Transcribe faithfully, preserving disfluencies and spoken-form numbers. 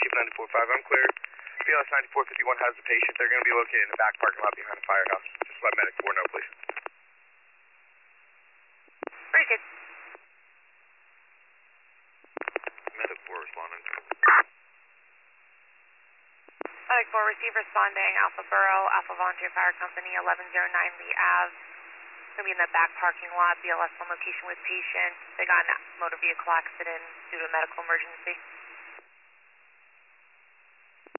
Chief ninety-four five, I'm clear. B L S ninety-four fifty-one has the patient. They're going to be located in the back parking lot behind the firehouse. Just let medic four know, please. Very good. Medic four responding. Medic four, receive responding, Alpha Borough, Alpha Volunteer Fire Company, eleven oh nine Lee Ave. Going to be in the back parking lot, B L S on location with patient. They got in a motor vehicle accident due to a medical emergency.